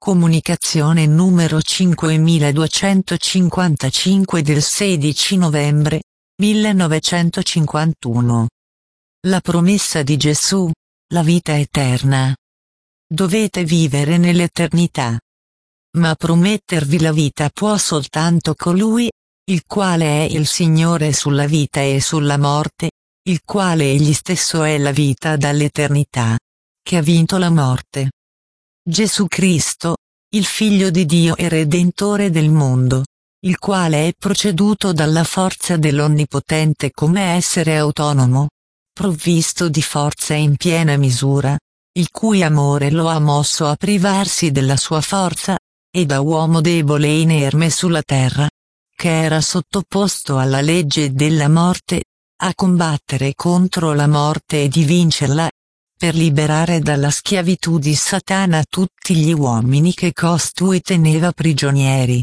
Comunicazione numero 5255 del 16 novembre 1951. La promessa di Gesù, la vita eterna. Dovete vivere nell'eternità. Ma promettervi la vita può soltanto colui, il quale è il Signore sulla vita e sulla morte, il quale egli stesso è la vita dall'eternità, che ha vinto la morte. Gesù Cristo, il Figlio di Dio e Redentore del mondo, il quale è proceduto dalla forza dell'Onnipotente come essere autonomo, provvisto di forza in piena misura, il cui amore lo ha mosso a privarsi della sua forza, e da uomo debole e inerme sulla terra, che era sottoposto alla legge della morte, a combattere contro la morte e di vincerla, per liberare dalla schiavitù di Satana tutti gli uomini che costui teneva prigionieri.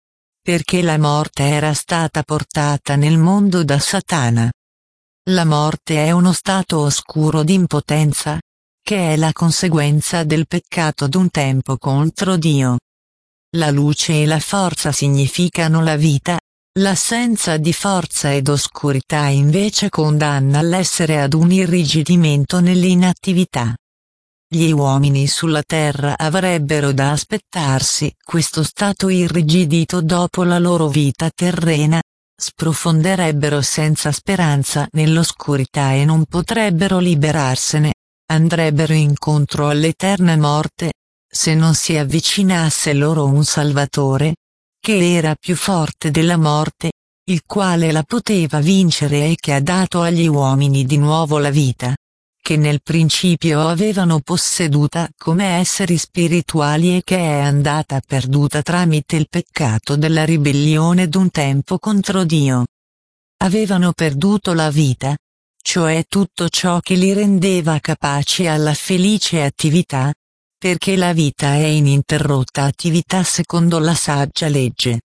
Perché la morte era stata portata nel mondo da Satana. La morte è uno stato oscuro di impotenza, che è la conseguenza del peccato d'un tempo contro Dio. La luce e la forza significano la vita, l'assenza di forza ed oscurità invece condanna l'essere ad un irrigidimento nell'inattività. Gli uomini sulla terra avrebbero da aspettarsi questo stato irrigidito dopo la loro vita terrena, sprofonderebbero senza speranza nell'oscurità e non potrebbero liberarsene, andrebbero incontro all'eterna morte, se non si avvicinasse loro un Salvatore, che era più forte della morte, il quale la poteva vincere e che ha dato agli uomini di nuovo la vita, che nel principio avevano posseduta come esseri spirituali e che è andata perduta tramite il peccato della ribellione d'un tempo contro Dio. Avevano perduto la vita, cioè tutto ciò che li rendeva capaci alla felice attività, perché la vita è ininterrotta attività secondo la saggia legge.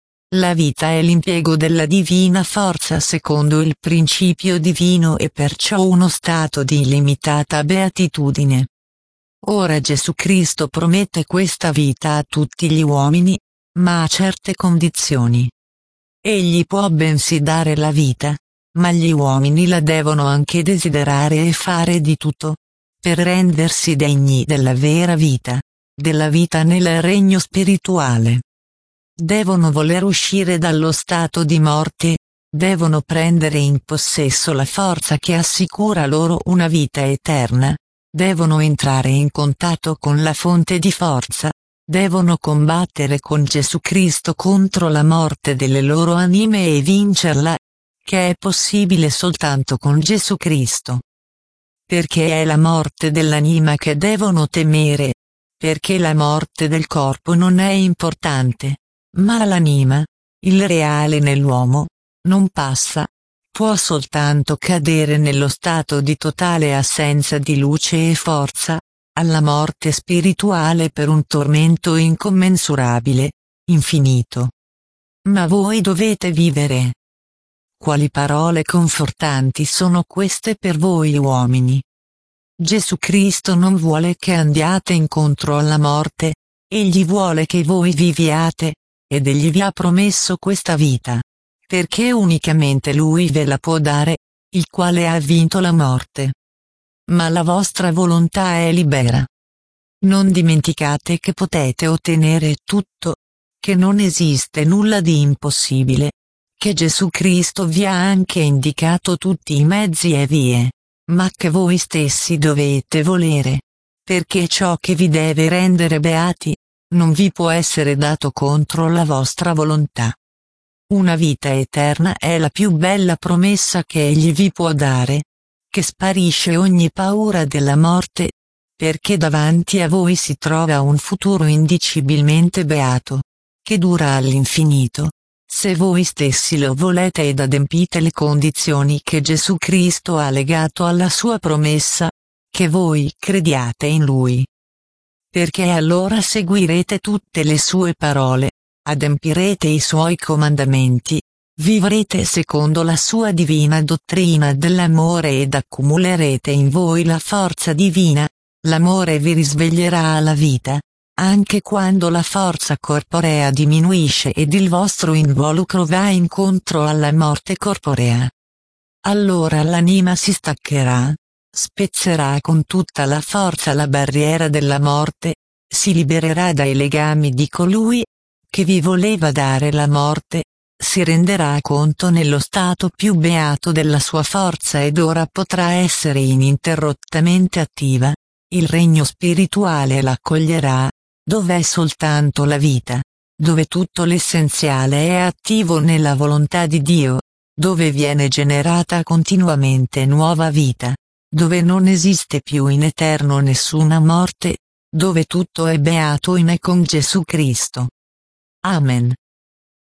La vita è l'impiego della divina forza secondo il principio divino e perciò uno stato di illimitata beatitudine. Ora Gesù Cristo promette questa vita a tutti gli uomini, ma a certe condizioni. Egli può bensì dare la vita, ma gli uomini la devono anche desiderare e fare di tutto, per rendersi degni della vera vita, della vita nel regno spirituale. Devono voler uscire dallo stato di morte, devono prendere in possesso la forza che assicura loro una vita eterna, devono entrare in contatto con la fonte di forza, devono combattere con Gesù Cristo contro la morte delle loro anime e vincerla, che è possibile soltanto con Gesù Cristo. Perché è la morte dell'anima che devono temere, perché la morte del corpo non è importante, ma l'anima, il reale nell'uomo, non passa, può soltanto cadere nello stato di totale assenza di luce e forza, alla morte spirituale per un tormento incommensurabile, infinito. Ma voi dovete vivere. Quali parole confortanti sono queste per voi uomini. Gesù Cristo non vuole che andiate incontro alla morte, egli vuole che voi viviate, ed egli vi ha promesso questa vita, perché unicamente lui ve la può dare, il quale ha vinto la morte. Ma la vostra volontà è libera. Non dimenticate che potete ottenere tutto, che non esiste nulla di impossibile, che Gesù Cristo vi ha anche indicato tutti i mezzi e vie, ma che voi stessi dovete volere, perché ciò che vi deve rendere beati, non vi può essere dato contro la vostra volontà. Una vita eterna è la più bella promessa che egli vi può dare, che sparisce ogni paura della morte, perché davanti a voi si trova un futuro indicibilmente beato, che dura all'infinito, se voi stessi lo volete ed adempite le condizioni che Gesù Cristo ha legato alla sua promessa, che voi crediate in Lui. Perché allora seguirete tutte le sue parole, adempirete i suoi comandamenti, vivrete secondo la sua divina dottrina dell'amore ed accumulerete in voi la forza divina, l'amore vi risveglierà alla vita, anche quando la forza corporea diminuisce ed il vostro involucro va incontro alla morte corporea. Allora l'anima si staccherà, spezzerà con tutta la forza la barriera della morte, si libererà dai legami di colui che vi voleva dare la morte, si renderà conto nello stato più beato della sua forza ed ora potrà essere ininterrottamente attiva, il regno spirituale l'accoglierà, dove è soltanto la vita, dove tutto l'essenziale è attivo nella volontà di Dio, dove viene generata continuamente nuova vita, dove non esiste più in eterno nessuna morte, dove tutto è beato in e con Gesù Cristo. Amen.